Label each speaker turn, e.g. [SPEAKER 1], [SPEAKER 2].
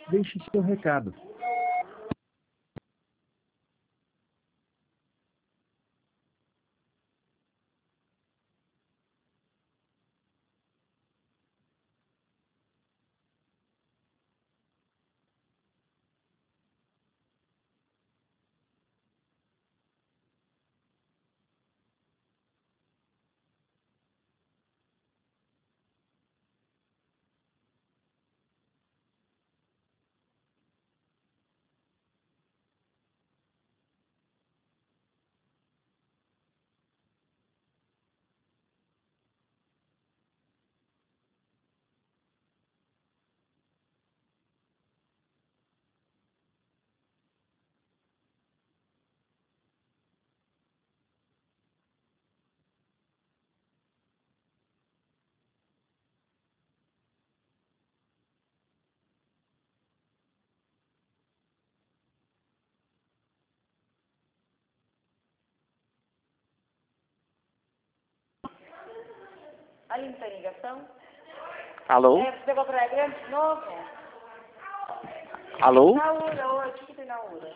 [SPEAKER 1] Deixe seu recado.
[SPEAKER 2] Aline, tem ligação?
[SPEAKER 3] Alô?
[SPEAKER 2] Você pegou Praia Grande de novo?
[SPEAKER 3] Alô?
[SPEAKER 2] Na URA hoje, o que tem na URA?